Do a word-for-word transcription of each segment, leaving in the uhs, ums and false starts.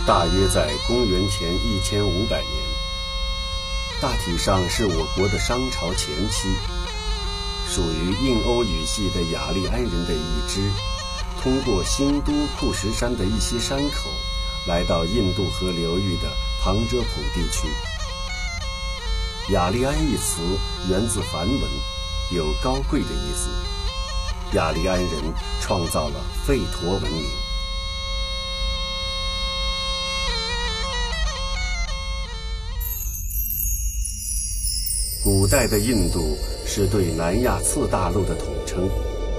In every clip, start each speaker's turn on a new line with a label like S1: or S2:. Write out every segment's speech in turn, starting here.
S1: 大约在公元前一千五百年，大体上是我国的商朝前期，属于印欧语系的雅利安人的一支，通过新都库什山的一些山口，来到印度河流域的旁遮普地区。雅利安一词源自梵文，有高贵的意思。雅利安人创造了吠陀文明。古代的印度是对南亚次大陆的统称，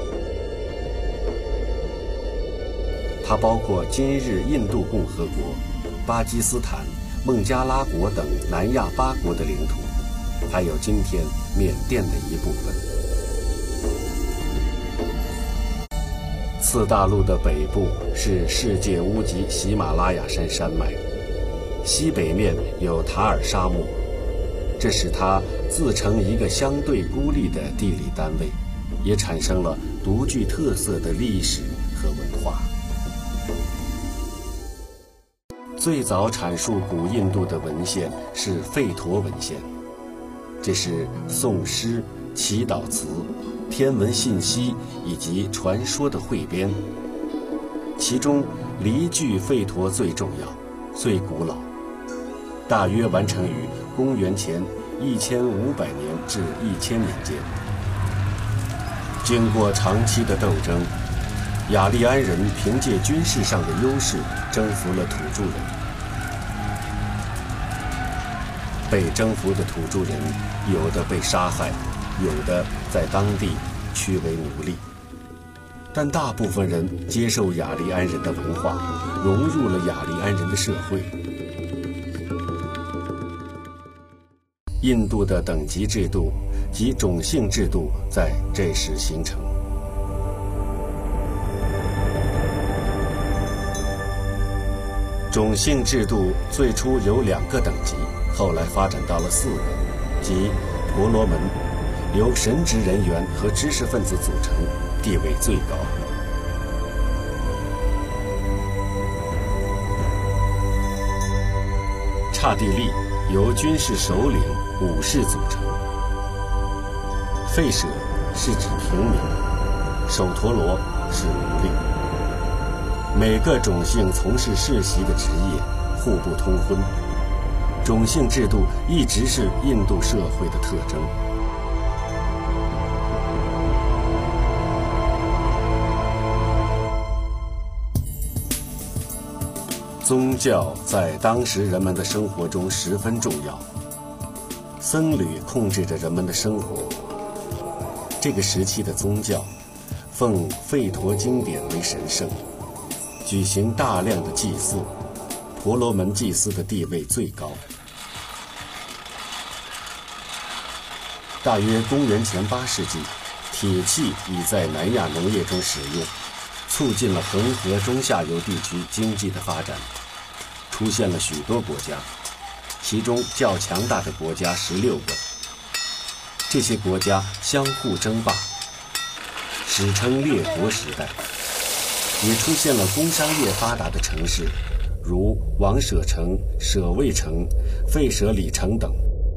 S1: 它包括今日印度共和国、巴基斯坦、孟加拉国等南亚八国的领土，还有今天缅甸的一部分。次大陆的北部是世界屋脊喜马拉雅山山脉，西北面有塔尔沙漠，这使它自成一个相对孤立的地理单位，也产生了独具特色的历史和文化。最早阐述古印度的文献是吠陀文献，这是颂诗、祈祷词、天文信息以及传说的汇编，其中离句吠陀最重要、最古老，大约完成于公元前一千五百年至一千年间。经过长期的斗争，雅利安人凭借军事上的优势征服了土著人。被征服的土著人有的被杀害，有的在当地屈为奴隶，但大部分人接受雅利安人的文化，融入了雅利安人的社会。印度的等级制度及种姓制度在这时形成。种姓制度最初有两个等级，后来发展到了四个，即婆罗门，由神职人员和知识分子组成，地位最高。刹帝利由军事首领、武士组成。吠舍是指平民，首陀罗是奴隶。每个种姓从事世袭的职业，互不通婚。种姓制度一直是印度社会的特征。宗教在当时人们的生活中十分重要，僧侣控制着人们的生活。这个时期的宗教奉吠陀经典为神圣，举行大量的祭祀，婆罗门祭司的地位最高。大约公元前八世纪，铁器已在南亚农业中使用，促进了恒河中下游地区经济的发展。出现了许多国家，其中较强大的国家十六个。这些国家相互争霸，史称列国时代。也出现了工商业发达的城市，如王舍城、舍卫城、吠舍里城等。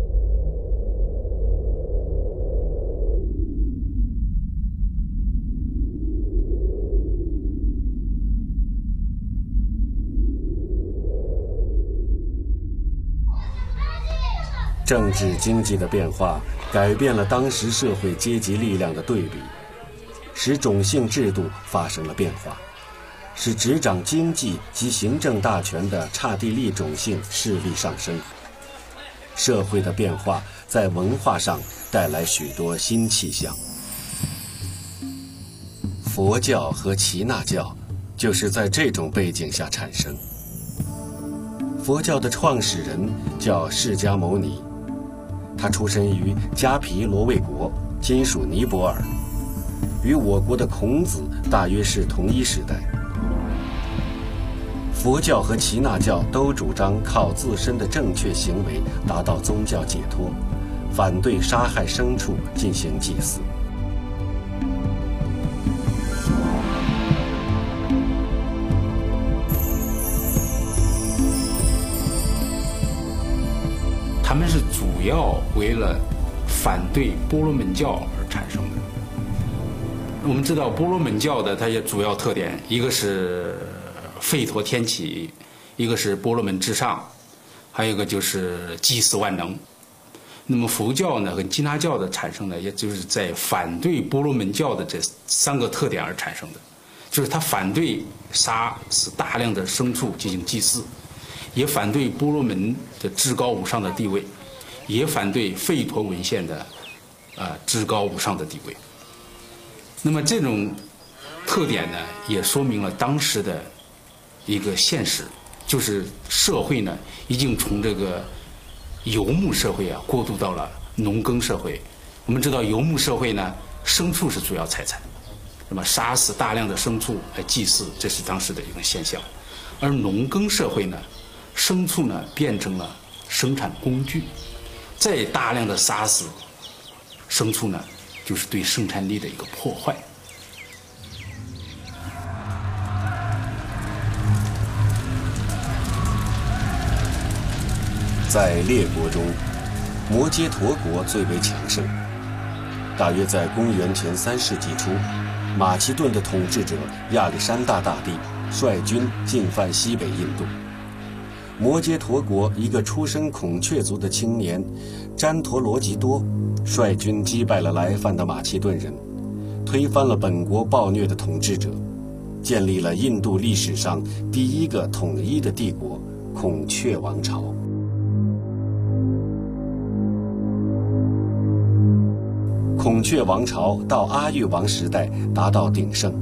S1: 政治经济的变化改变了当时社会阶级力量的对比，使种姓制度发生了变化，使执掌经济及行政大权的刹帝利种姓势力上升。社会的变化在文化上带来许多新气象。佛教和耆那教就是在这种背景下产生。佛教的创始人叫释迦牟尼，他出身于迦毗罗卫国，今属尼泊尔，与我国的孔子大约是同一时代。佛教和耆那教都主张靠自身的正确行为达到宗教解脱，反对杀害牲畜进行祭祀。
S2: 他们是主要为了反对波罗门教而产生的。我们知道波罗门教的它也主要特点，一个是吠陀天启，一个是波罗门至上，还有一个就是祭祀万能。那么佛教呢和耆那教的产生呢，也就是在反对波罗门教的这三个特点而产生的，就是它反对杀死大量的牲畜进行祭祀，也反对波罗门的至高无上的地位，也反对吠陀文献的啊、呃、至高无上的地位。那么这种特点呢，也说明了当时的一个现实，就是社会呢已经从这个游牧社会啊过渡到了农耕社会。我们知道游牧社会呢，牲畜是主要财产，那么杀死大量的牲畜来祭祀，这是当时的一个现象。而农耕社会呢，牲畜呢变成了生产工具，再大量的杀死牲畜呢，就是对生产力的一个破坏。
S1: 在列国中，摩揭陀国最为强盛。大约在公元前三世纪初，马其顿的统治者亚历山大大帝率军进犯西北印度。摩揭陀国一个出身孔雀族的青年詹陀罗吉多率军击败了来犯的马其顿人，推翻了本国暴虐的统治者，建立了印度历史上第一个统一的帝国——孔雀王朝。孔雀王朝到阿育王时代达到鼎盛。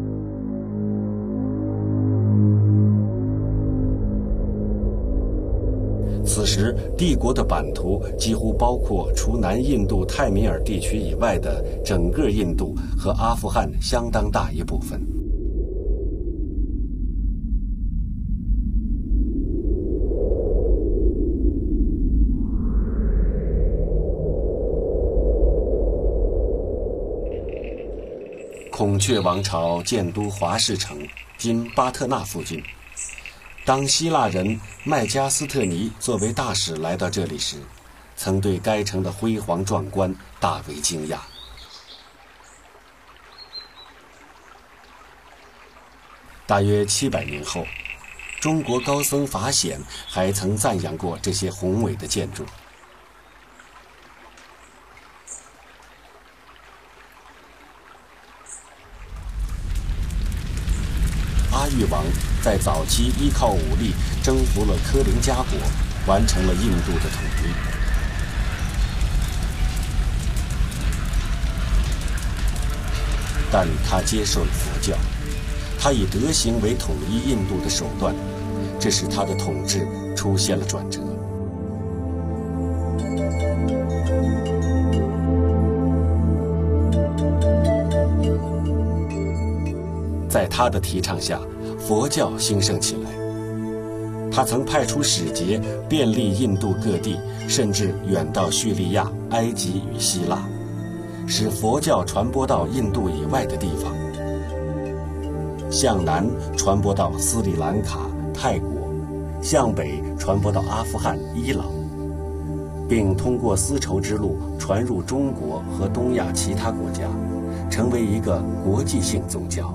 S1: 此时，帝国的版图几乎包括除南印度泰米尔地区以外的整个印度和阿富汗相当大一部分。孔雀王朝建都华氏城，今巴特纳附近。当希腊人麦加斯特尼作为大使来到这里时，曾对该城的辉煌壮观大为惊讶。大约七百年后，中国高僧法显还曾赞扬过这些宏伟的建筑。阿育王在早期依靠武力征服了科林加国，完成了印度的统一。但他接受了佛教，他以德行为统一印度的手段，这使他的统治出现了转折。在他的提倡下，佛教兴盛起来。他曾派出使节遍历印度各地，甚至远到叙利亚、埃及与希腊，使佛教传播到印度以外的地方，向南传播到斯里兰卡、泰国，向北传播到阿富汗、伊朗，并通过丝绸之路传入中国和东亚其他国家，成为一个国际性宗教。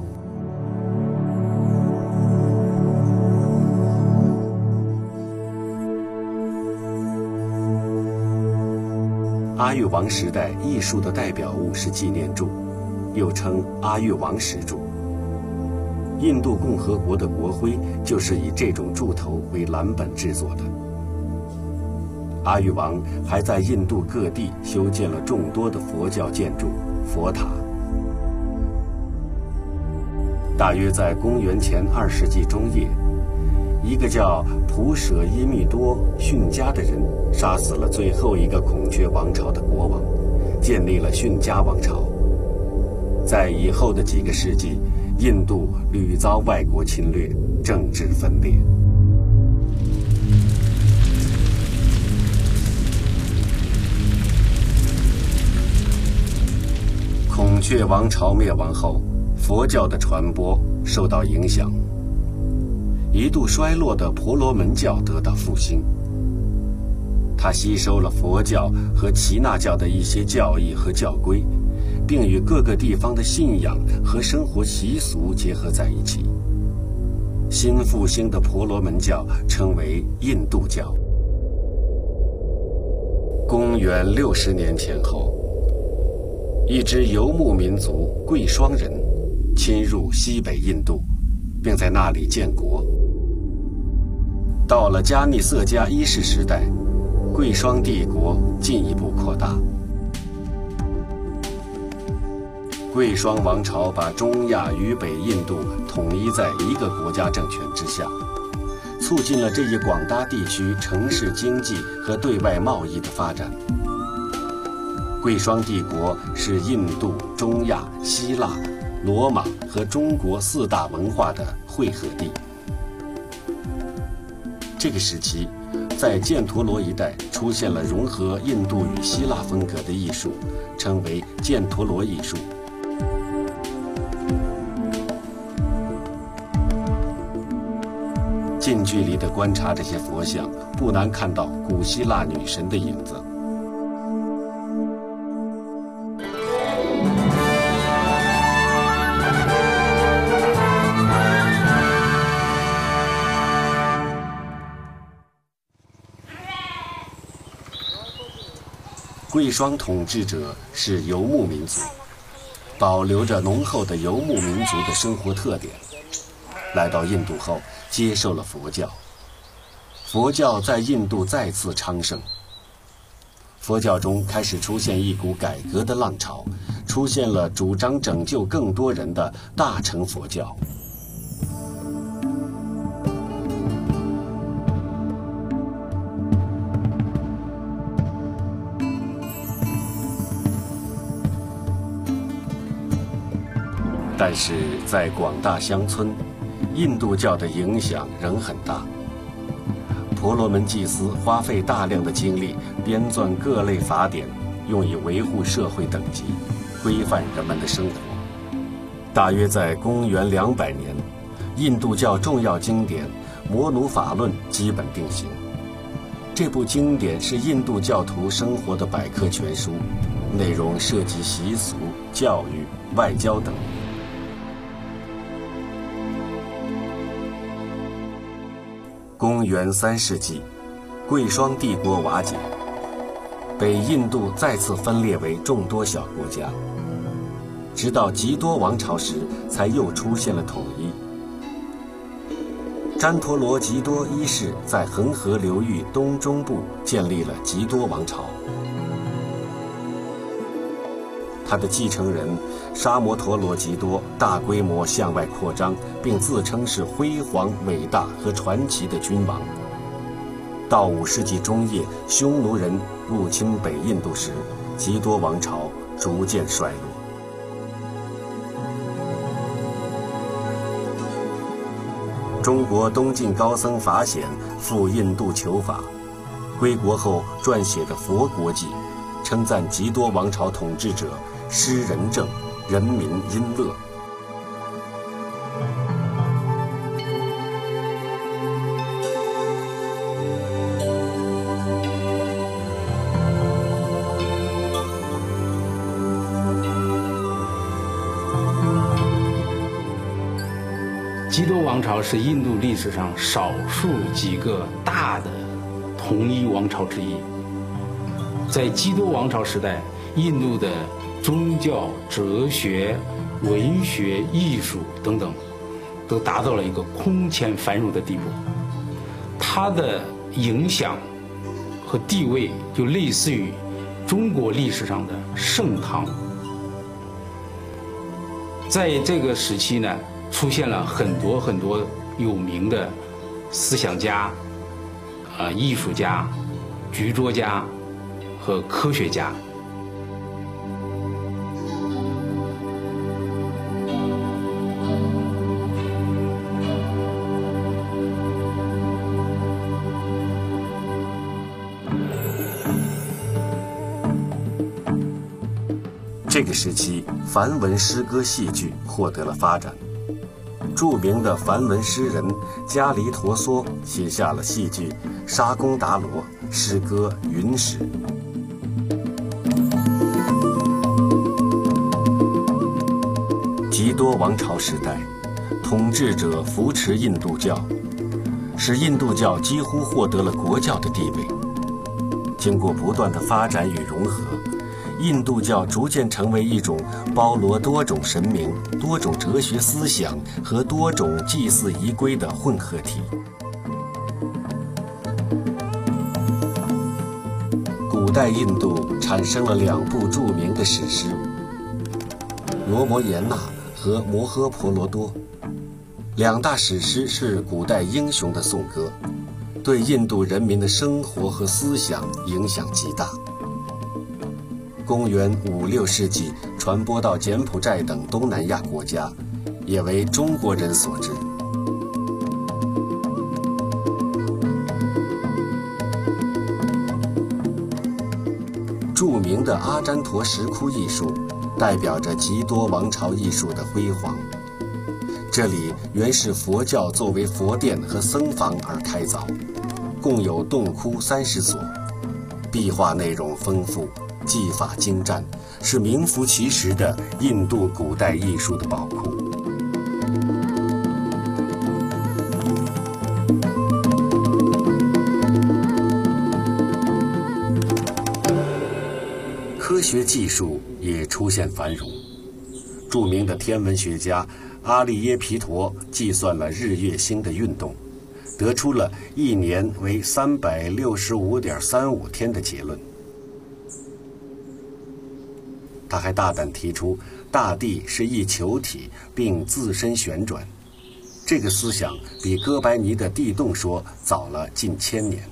S1: 阿育王时代艺术的代表物是纪念柱，又称阿育王石柱。印度共和国的国徽就是以这种柱头为蓝本制作的。阿育王还在印度各地修建了众多的佛教建筑、佛塔。大约在公元前二世纪中叶，一个叫普舍耶密多逊加的人杀死了最后一个孔雀王朝的国王，建立了逊加王朝。在以后的几个世纪，印度屡遭外国侵略，政治分裂。孔雀王朝灭亡后，佛教的传播受到影响。一度衰落的婆罗门教得到复兴。 他吸收了佛教和耆那教的一些教义和教规，并与各个地方的信仰和生活习俗结合在一起。新复兴的婆罗门教称为印度教。公元六十年前后，一支游牧民族贵霜人侵入西北印度，并在那里建国。到了迦尼色迦一世时代，贵霜帝国进一步扩大。贵霜王朝把中亚与北印度统一在一个国家政权之下，促进了这一广大地区城市经济和对外贸易的发展。贵霜帝国是印度、中亚、希腊、罗马和中国四大文化的汇合地。这个时期，在犍陀罗一带出现了融合印度与希腊风格的艺术，称为犍陀罗艺术。近距离地观察这些佛像，不难看到古希腊女神的影子。贵霜统治者是游牧民族，保留着浓厚的游牧民族的生活特点。来到印度后，接受了佛教，佛教在印度再次昌盛。佛教中开始出现一股改革的浪潮，出现了主张拯救更多人的大乘佛教。但是在广大乡村，印度教的影响仍很大。婆罗门祭司花费大量的精力编纂各类法典，用以维护社会等级，规范人们的生活。大约在公元两百年，印度教重要经典《摩奴法论》基本定型。这部经典是印度教徒生活的百科全书，内容涉及习俗、教育、外交等。公元三世纪，贵霜帝国瓦解，北印度再次分裂为众多小国家，直到吉多王朝时才又出现了统一。旃陀罗吉多一世在恒河流域东中部建立了吉多王朝，他的继承人沙摩陀罗吉多大规模向外扩张，并自称是辉煌、伟大和传奇的君王。到五世纪中叶，匈奴人入侵北印度时，吉多王朝逐渐衰落。中国东晋高僧法显赴印度求法，归国后撰写的《佛国记》，称赞吉多王朝统治者施仁政，人民殷乐。
S2: 吉多王朝是印度历史上少数几个大的统一王朝之一。在吉多王朝时代，印度的宗教、哲学、文学、艺术等等，都达到了一个空前繁荣的地步。它的影响和地位就类似于中国历史上的盛唐。在这个时期呢，出现了很多很多有名的思想家、呃艺术家、剧作家和科学家。
S1: 这个时期，梵文诗歌戏剧获得了发展。 著名的梵文诗人迦离陀梭写下了戏剧《沙公达罗》，诗歌《云石》。吉多王朝时代，统治者扶持印度教，使印度教几乎获得了国教的地位。经过不断的发展与融合，印度教逐渐成为一种包罗多种神明、多种哲学思想和多种祭祀仪规的混合体。古代印度产生了两部著名的史诗《罗摩衍那》和《摩诃婆罗多》。两大史诗是古代英雄的颂歌，对印度人民的生活和思想影响极大。公元五六世纪传播到柬埔寨等东南亚国家，也为中国人所知。著名的阿占陀石窟艺术代表着吉多王朝艺术的辉煌。这里原是佛教作为佛殿和僧房而开凿，共有洞窟三十所，壁画内容丰富，技法精湛，是名副其实的印度古代艺术的宝库。科学技术也出现繁荣。著名的天文学家阿利耶皮陀计算了日月星的运动，得出了一年为三百六十五点三五天的结论。他还大胆提出大地是一球体并自身旋转，这个思想比哥白尼的地动说早了近千年。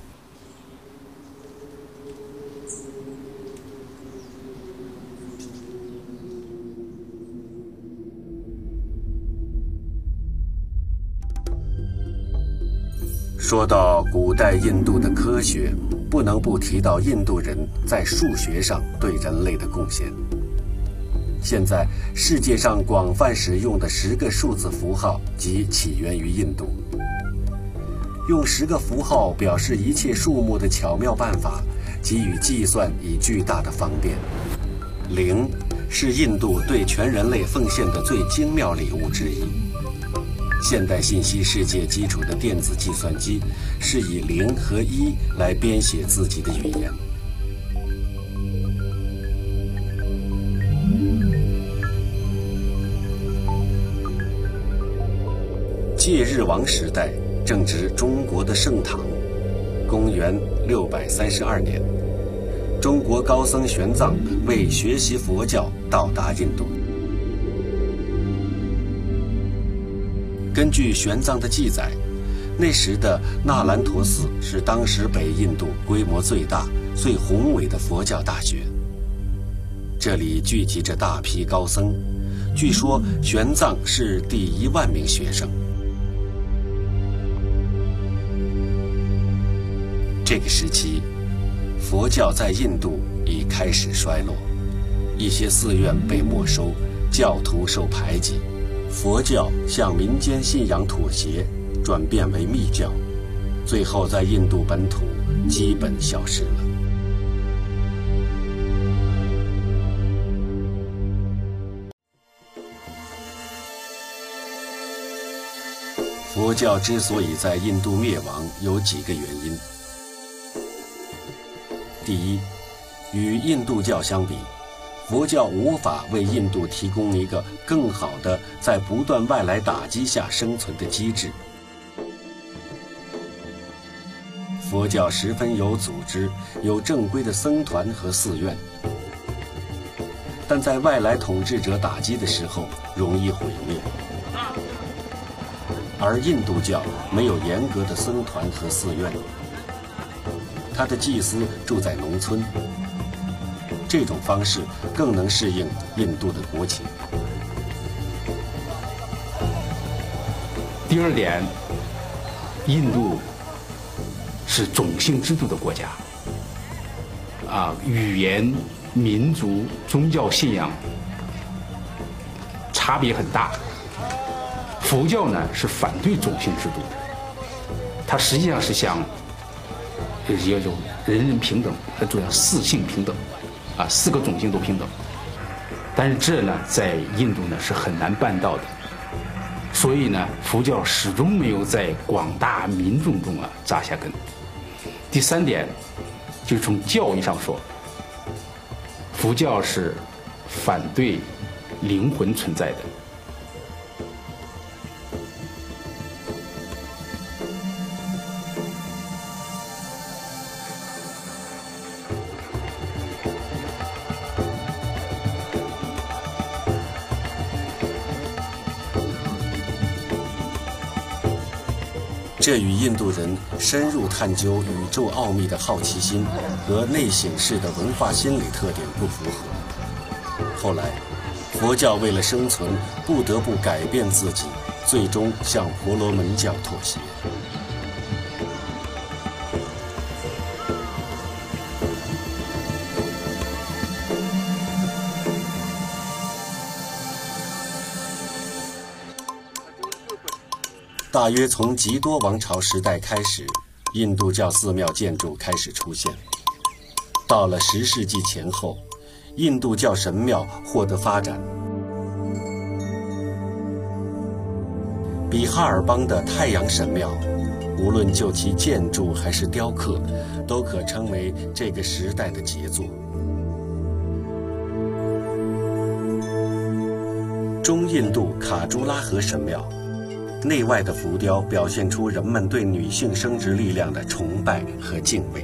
S1: 说到古代印度的科学，不能不提到印度人在数学上对人类的贡献。现在世界上广泛使用的十个数字符号即起源于印度。用十个符号表示一切数目的巧妙办法，给予计算以巨大的方便。零是印度对全人类奉献的最精妙礼物之一。现代信息世界基础的电子计算机是以零和一来编写自己的语言。戒日王时代正值中国的盛唐，公元六百三十二年，中国高僧玄奘为学习佛教到达印度。根据玄奘的记载，那时的那兰陀寺是当时北印度规模最大、最宏伟的佛教大学。这里聚集着大批高僧，据说玄奘是第一万名学生。这个时期，佛教在印度已开始衰落，一些寺院被没收，教徒受排挤。佛教向民间信仰妥协，转变为密教，最后在印度本土基本消失了。佛教之所以在印度灭亡，有几个原因。第一，与印度教相比，佛教无法为印度提供一个更好的在不断外来打击下生存的机制。佛教十分有组织，有正规的僧团和寺院，但在外来统治者打击的时候容易毁灭。而印度教没有严格的僧团和寺院，他的祭司住在农村，这种方式更能适应印度的国情。
S2: 第二点，印度是种姓制度的国家，啊，语言、民族、宗教信仰差别很大， 佛教呢是反对种姓制度的，它实际上是想要有人人平等，它主要四性平等，啊，四个种姓都平等。但是这呢，在印度呢是很难办到的，所以呢，佛教始终没有在广大民众中啊扎下根。第三点，就是从教义上说，佛教是反对灵魂存在的。
S1: 这与印度人深入探究宇宙奥秘的好奇心和内省式的文化心理特点不符合。后来，佛教为了生存，不得不改变自己，最终向婆罗门教妥协。大约从笈多王朝时代开始，印度教寺庙建筑开始出现。到了十世纪前后，印度教神庙获得发展。比哈尔邦的太阳神庙，无论就其建筑还是雕刻，都可称为这个时代的杰作。中印度卡朱拉河神庙，内外的浮雕表现出人们对女性生殖力量的崇拜和敬畏。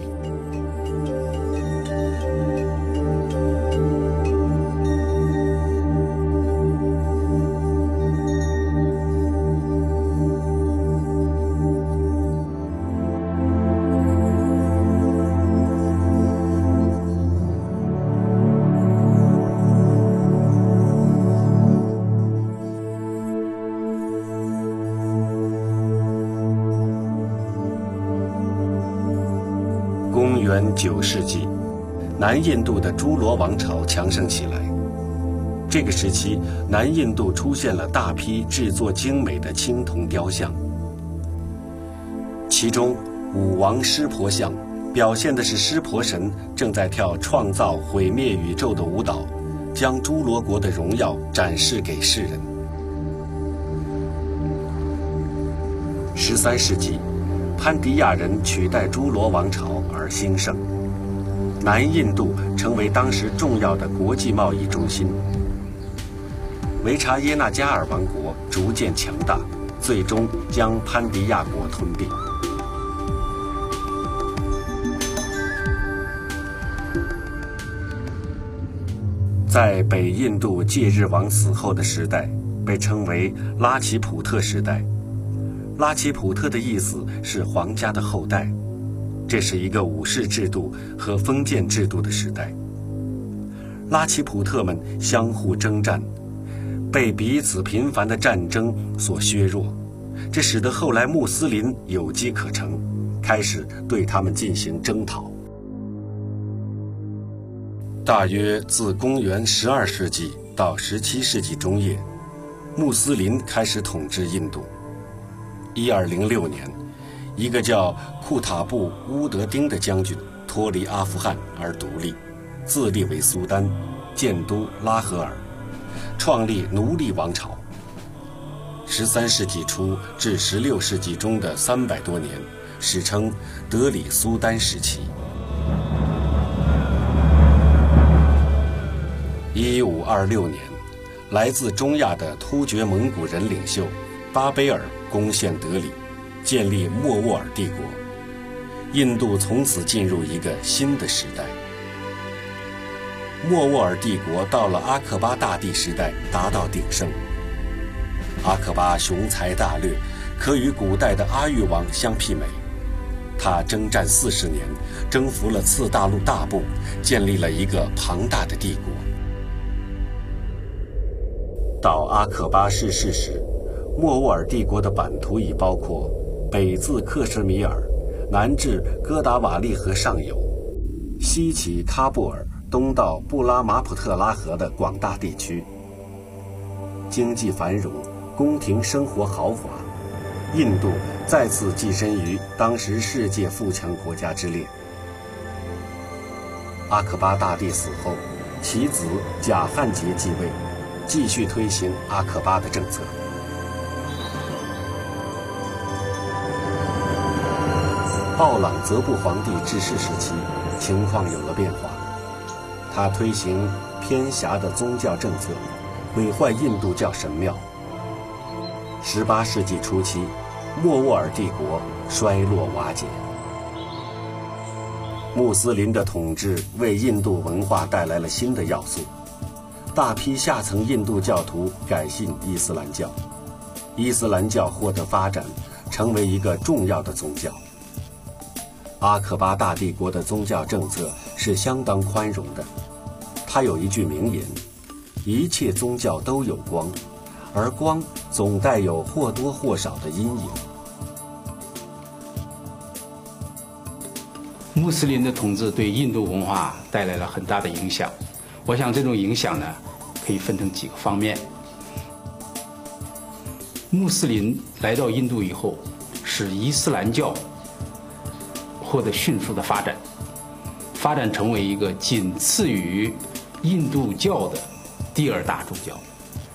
S1: 公元九世纪，南印度的诸罗王朝强盛起来。这个时期，南印度出现了大批制作精美的青铜雕像，其中武王湿婆像表现的是湿婆神正在跳创造毁灭宇宙的舞蹈，将诸罗国的荣耀展示给世人。十三世纪，潘迪亚人取代诸罗王朝而兴盛，南印度成为当时重要的国际贸易中心。维察耶纳加尔王国逐渐强大，最终将潘迪亚国吞并。在北印度戒日王死后的时代，被称为拉齐普特时代。拉齐普特的意思是皇家的后代，这是一个武士制度和封建制度的时代。拉齐普特们相互征战，被彼此频繁的战争所削弱，这使得后来穆斯林有机可乘，开始对他们进行征讨。大约自公元十二世纪到十七世纪中叶，穆斯林开始统治印度。一二零六年，一个叫库塔布乌德丁的将军脱离阿富汗而独立，自立为苏丹，建都拉合尔，创立奴隶王朝。十三世纪初至十六世纪中的三百多年，史称德里苏丹时期。一五二六年，来自中亚的突厥蒙古人领袖巴贝尔攻陷德里，建立莫卧儿帝国。印度从此进入一个新的时代。莫卧儿帝国到了阿克巴大帝时代达到鼎盛。阿克巴雄才大略，可与古代的阿育王相媲美。他征战四十年，征服了次大陆大部，建立了一个庞大的帝国。到阿克巴逝世时，莫卧儿帝国的版图已包括北自克什米尔，南至哥达瓦利河上游，西起喀布尔，东到布拉马普特拉河的广大地区。经济繁荣， 宫廷生活豪华，印度再次跻身于当时世界富强国家之列。阿克巴大帝死后，其子贾汉杰继位，继续推行阿克巴的政策。奥朗则布皇帝治世时期，情况有了变化。他推行偏狭的宗教政策，毁坏印度教神庙。十八世纪初期，莫卧儿帝国衰落瓦解。穆斯林的统治为印度文化带来了新的要素，大批下层印度教徒改信伊斯兰教，伊斯兰教获得发展，成为一个重要的宗教。阿克巴大帝国的宗教政策是相当宽容的，他有一句名言：一切宗教都有光，而光总带有或多或少的阴影。
S2: 穆斯林的统治对印度文化带来了很大的影响，我想这种影响呢，可以分成几个方面。穆斯林来到印度以后，使伊斯兰教获得迅速的发展，发展成为一个仅次于印度教的第二大宗教。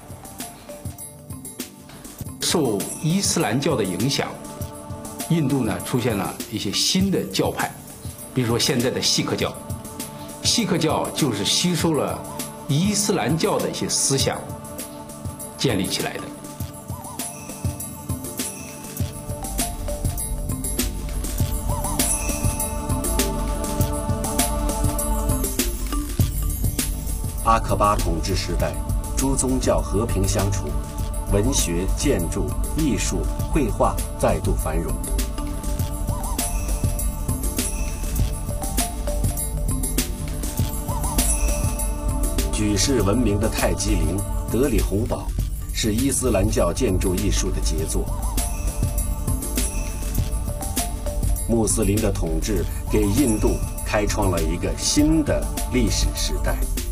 S2: 受伊斯兰教的影响，印度呢出现了一些新的教派，比如说现在的锡克教。锡克教就是吸收了伊斯兰教的一些思想建立起来的。
S1: 阿克巴统治时代，诸宗教和平相处，文学、建筑、艺术、绘画再度繁荣。举世闻名的泰姬陵、德里红堡，是伊斯兰教建筑艺术的杰作。穆斯林的统治给印度开创了一个新的历史时代。